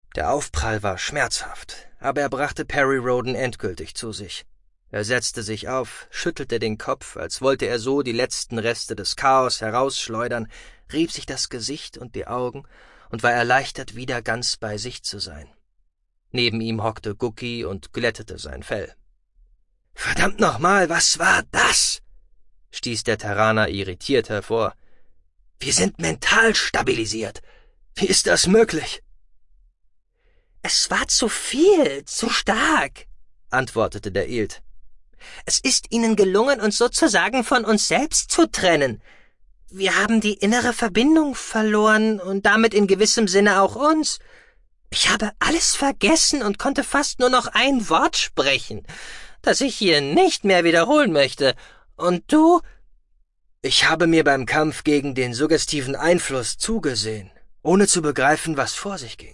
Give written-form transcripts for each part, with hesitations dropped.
Der Aufprall war schmerzhaft, aber er brachte Perry Rhodan endgültig zu sich. Er setzte sich auf, schüttelte den Kopf, als wollte er so die letzten Reste des Chaos herausschleudern, rieb sich das Gesicht und die Augen und war erleichtert, wieder ganz bei sich zu sein. Neben ihm hockte Gookie und glättete sein Fell. »Verdammt nochmal, was war das?« stieß der Terraner irritiert hervor. »Wir sind mental stabilisiert. Wie ist das möglich?« »Es war zu viel, zu stark«, antwortete der Eld. »Es ist ihnen gelungen, uns sozusagen von uns selbst zu trennen. Wir haben die innere Verbindung verloren und damit in gewissem Sinne auch uns. Ich habe alles vergessen und konnte fast nur noch ein Wort sprechen, das ich hier nicht mehr wiederholen möchte. Und du?« »Ich habe mir beim Kampf gegen den suggestiven Einfluss zugesehen, ohne zu begreifen, was vor sich ging.«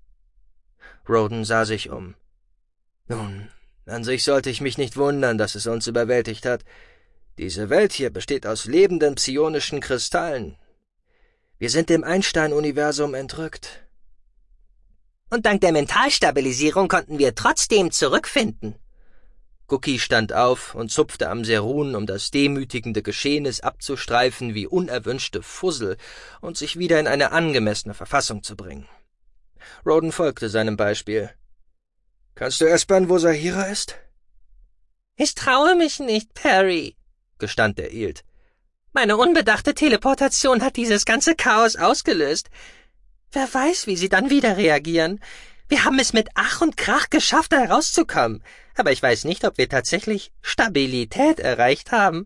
Rhodan sah sich um. »Nun, an sich sollte ich mich nicht wundern, dass es uns überwältigt hat. Diese Welt hier besteht aus lebenden psionischen Kristallen. Wir sind dem Einstein-Universum entrückt.« »Und dank der Mentalstabilisierung konnten wir trotzdem zurückfinden.« Gookie stand auf und zupfte am Serun, um das demütigende Geschehnis abzustreifen wie unerwünschte Fussel und sich wieder in eine angemessene Verfassung zu bringen. Rhodan folgte seinem Beispiel. »Kannst du ersparen, wo Saphira ist?« »Ich traue mich nicht, Perry«, gestand der Eld. »Meine unbedachte Teleportation hat dieses ganze Chaos ausgelöst. Wer weiß, wie sie dann wieder reagieren. Wir haben es mit Ach und Krach geschafft, da herauszukommen, aber ich weiß nicht, ob wir tatsächlich Stabilität erreicht haben.«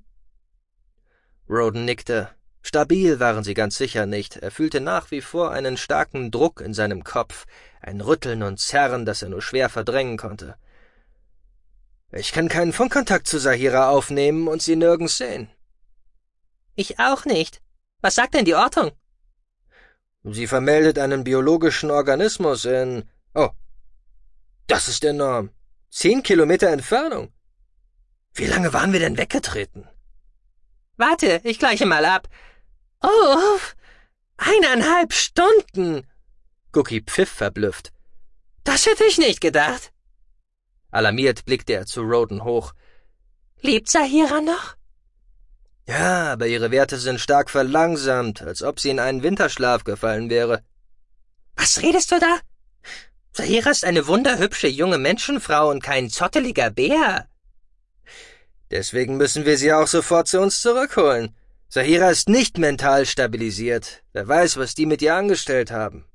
Rhodan nickte. Stabil waren sie ganz sicher nicht. Er fühlte nach wie vor einen starken Druck in seinem Kopf, ein Rütteln und Zerren, das er nur schwer verdrängen konnte. »Ich kann keinen Funkkontakt zu Saphira aufnehmen und sie nirgends sehen.« »Ich auch nicht. Was sagt denn die Ortung?« »Sie vermeldet einen biologischen Organismus in... Oh, das ist enorm. 10 Kilometer Entfernung. Wie lange waren wir denn weggetreten?« »Warte, ich gleiche mal ab. Oh, 1,5 Stunden!« Gookie pfiff verblüfft. »Das hätte ich nicht gedacht.« Alarmiert blickte er zu Rhodan hoch. »Lebt Saphira noch?« »Ja, aber ihre Werte sind stark verlangsamt, als ob sie in einen Winterschlaf gefallen wäre.« »Was redest du da? Saphira ist eine wunderhübsche junge Menschenfrau und kein zotteliger Bär.« »Deswegen müssen wir sie auch sofort zu uns zurückholen. Saphira ist nicht mental stabilisiert. Wer weiß, was die mit ihr angestellt haben.«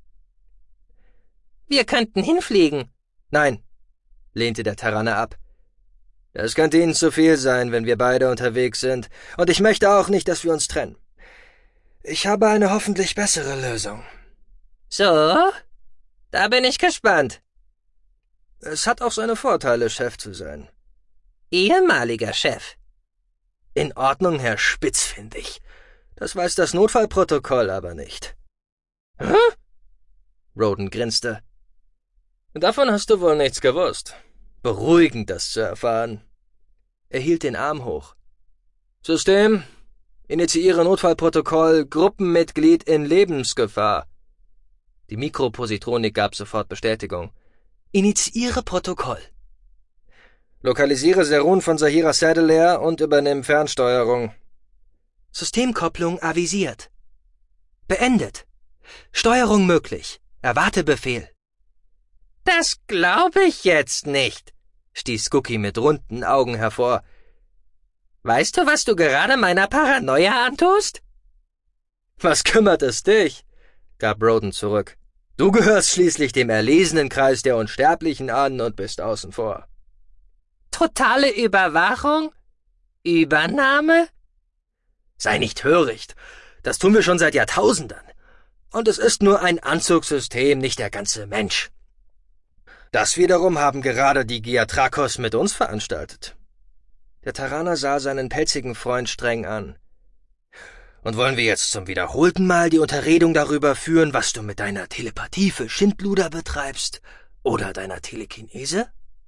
»Wir könnten hinfliegen.« »Nein«, lehnte der Terraner ab. »Das könnte ihnen zu viel sein, wenn wir beide unterwegs sind, und ich möchte auch nicht, dass wir uns trennen. Ich habe eine hoffentlich bessere Lösung.« »So? Da bin ich gespannt.« »Es hat auch seine Vorteile, Chef zu sein.« »Ehemaliger Chef.« »In Ordnung, Herr Spitzfindig. Das weiß das Notfallprotokoll aber nicht.« »Hä?« Rhodan grinste. »Davon hast du wohl nichts gewusst. Beruhigend, das zu erfahren.« Er hielt den Arm hoch. »System, initiiere Notfallprotokoll, Gruppenmitglied in Lebensgefahr.« Die Mikropositronik gab sofort Bestätigung. »Initiiere Protokoll.« »Lokalisiere Serun von Saphira Sadelair und übernimm Fernsteuerung.« »Systemkopplung avisiert. Beendet. Steuerung möglich. Erwarte Befehl.« »Das glaube ich jetzt nicht«, stieß Gookie mit runden Augen hervor. »Weißt du, was du gerade meiner Paranoia antust?« »Was kümmert es dich?«, gab Rhodan zurück. »Du gehörst schließlich dem erlesenen Kreis der Unsterblichen an und bist außen vor.« »Totale Überwachung? Übernahme?« »Sei nicht töricht. Das tun wir schon seit Jahrtausenden. Und es ist nur ein Anzugssystem, nicht der ganze Mensch. Das wiederum haben gerade die Giatrakos mit uns veranstaltet.« Der Terraner sah seinen pelzigen Freund streng an. »Und wollen wir jetzt zum wiederholten Mal die Unterredung darüber führen, was du mit deiner Telepathie für Schindluder betreibst oder deiner Telekinese?«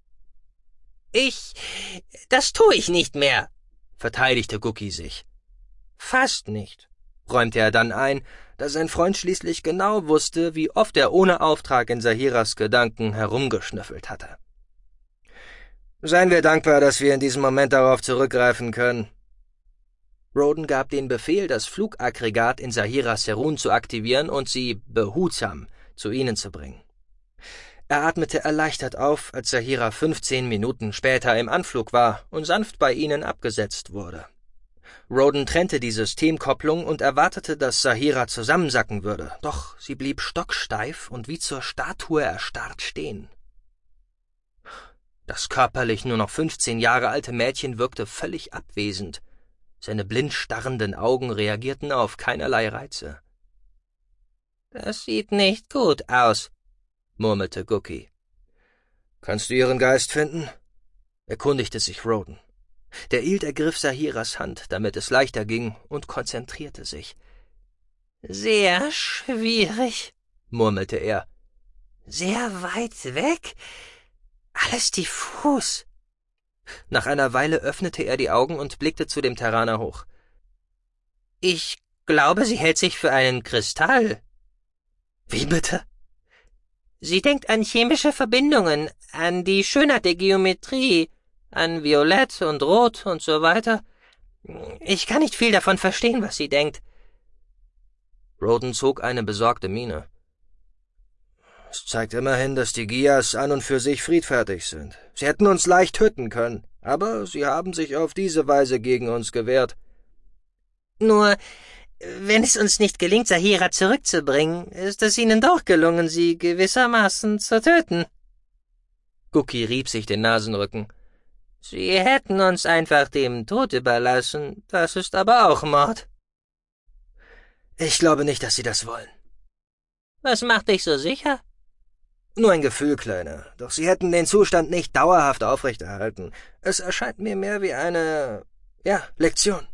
»Das tue ich nicht mehr«, verteidigte Gookie sich. »Fast nicht«, räumte er dann ein, da sein Freund schließlich genau wusste, wie oft er ohne Auftrag in Sahiras Gedanken herumgeschnüffelt hatte. »Seien wir dankbar, dass wir in diesem Moment darauf zurückgreifen können.« Roden gab den Befehl, das Flugaggregat in Sahiras Serun zu aktivieren und sie behutsam zu ihnen zu bringen. Er atmete erleichtert auf, als Sahira 15 Minuten später im Anflug war und sanft bei ihnen abgesetzt wurde. Roden trennte die Systemkopplung und erwartete, dass Sahira zusammensacken würde, doch sie blieb stocksteif und wie zur Statue erstarrt stehen. Das körperlich nur noch 15 Jahre alte Mädchen wirkte völlig abwesend. Seine blind starrenden Augen reagierten auf keinerlei Reize. »Das sieht nicht gut aus«, murmelte Gookie. »Kannst du ihren Geist finden?« erkundigte sich Roden. Der Ilt ergriff Sahiras Hand, damit es leichter ging, und konzentrierte sich. »Sehr schwierig«, murmelte er. »Sehr weit weg. Alles diffus.« Nach einer Weile öffnete er die Augen und blickte zu dem Terraner hoch. »Ich glaube, sie hält sich für einen Kristall.« »Wie bitte?« »Sie denkt an chemische Verbindungen, an die Schönheit der Geometrie, an Violett und Rot und so weiter. Ich kann nicht viel davon verstehen, was sie denkt.« Roden zog eine besorgte Miene. »Es zeigt immerhin, dass die Gias an und für sich friedfertig sind. Sie hätten uns leicht töten können, aber sie haben sich auf diese Weise gegen uns gewehrt.« »Nur, wenn es uns nicht gelingt, Sahira zurückzubringen, ist es ihnen doch gelungen, sie gewissermaßen zu töten.« Gookie rieb sich den Nasenrücken. »Sie hätten uns einfach dem Tod überlassen, das ist aber auch Mord.« »Ich glaube nicht, dass sie das wollen.« »Was macht dich so sicher?« »Nur ein Gefühl, Kleiner. Doch sie hätten den Zustand nicht dauerhaft aufrechterhalten. Es erscheint mir mehr wie eine, Lektion.«